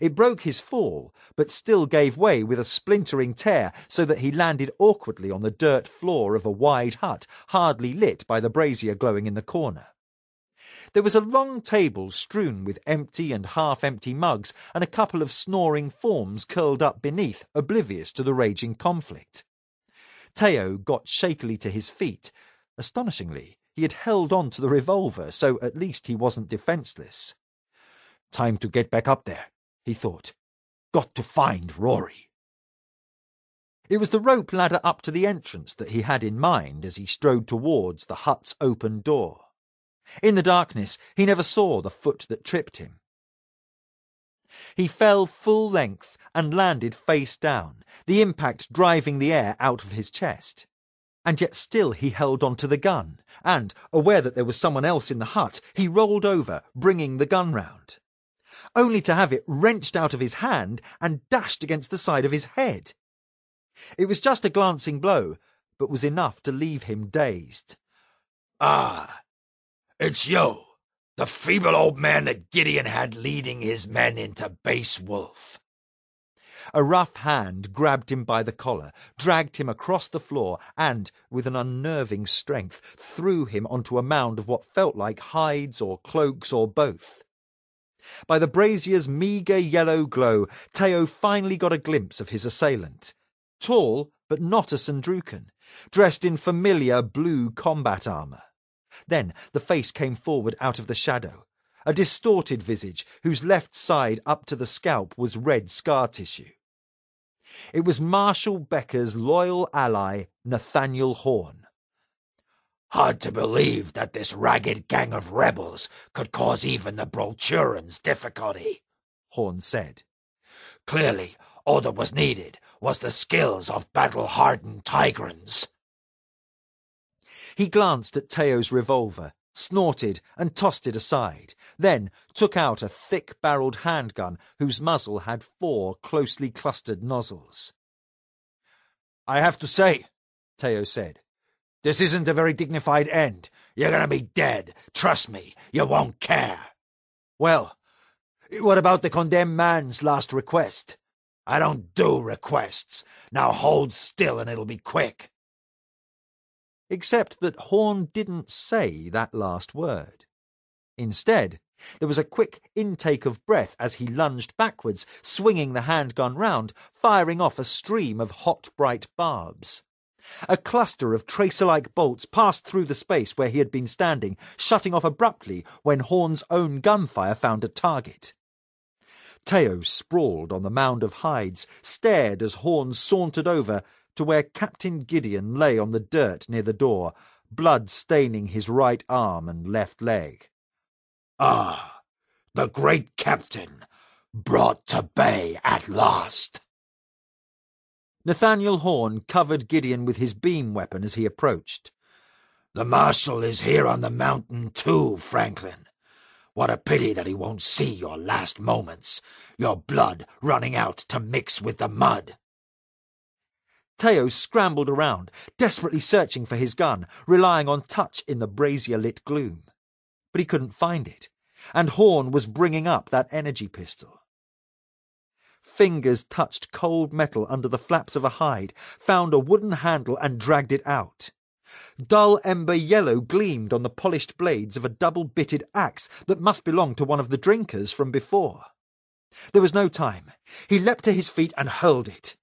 It broke his fall, but still gave way with a splintering tear so that he landed awkwardly on the dirt floor of a wide hut, hardly lit by the brazier glowing in the corner. There was a long table strewn with empty and half-empty mugs and a couple of snoring forms curled up beneath, oblivious to the raging conflict. Teo got shakily to his feet. Astonishingly, he had held on to the revolver, so at least he wasn't defenceless. "Time to get back up there," he thought. "Got to find Rory." It was the rope ladder up to the entrance that he had in mind as he strode towards the hut's open door. In the darkness, he never saw the foot that tripped him. He fell full length and landed face down, the impact driving the air out of his chest. And yet still he held on to the gun, and, aware that there was someone else in the hut, he rolled over, bringing the gun round, only to have it wrenched out of his hand and dashed against the side of his head. It was just a glancing blow, but was enough to leave him dazed. "Ah, it's you, the feeble old man that Gideon had leading his men into Base Wolf." A rough hand grabbed him by the collar, dragged him across the floor, and, with an unnerving strength, threw him onto a mound of what felt like hides or cloaks or both. By the brazier's meagre yellow glow, Teo finally got a glimpse of his assailant. Tall, but not a Sandrukan, dressed in familiar blue combat armour. Then the face came forward out of the shadow, a distorted visage whose left side up to the scalp was red scar tissue. It was Marshal Becker's loyal ally, Nathaniel Horn. "Hard to believe that this ragged gang of rebels could cause even the Brolturans difficulty," Horn said. "Clearly, all that was needed was the skills of battle-hardened Tigrans." He glanced at Teo's revolver, snorted and tossed it aside, then took out a thick-barreled handgun whose muzzle had 4 closely clustered nozzles. "I have to say," Teo said, "this isn't a very dignified end. "You're gonna be dead. Trust me, you won't care." "Well, what about the condemned man's last request?" "I don't do requests. Now hold still and it'll be quick." Except that Horn didn't say that last word. Instead, there was a quick intake of breath as he lunged backwards, swinging the handgun round, firing off a stream of hot, bright barbs. A cluster of tracer-like bolts passed through the space where he had been standing, shutting off abruptly when Horn's own gunfire found a target. Teo sprawled on the mound of hides, stared as Horn sauntered over to where Captain Gideon lay on the dirt near the door, blood staining his right arm and left leg. "Ah, the great captain, brought to bay at last." Nathaniel Horn covered Gideon with his beam weapon as he approached. "The Marshal is here on the mountain too, Franklin. What a pity that he won't see your last moments, your blood running out to mix with the mud." Teo scrambled around, desperately searching for his gun, relying on touch in the brazier-lit gloom. But he couldn't find it, and Horn was bringing up that energy pistol. Fingers touched cold metal under the flaps of a hide, found a wooden handle and dragged it out. Dull ember yellow gleamed on the polished blades of a double-bitted axe that must belong to one of the drinkers from before. There was no time. He leapt to his feet and hurled it.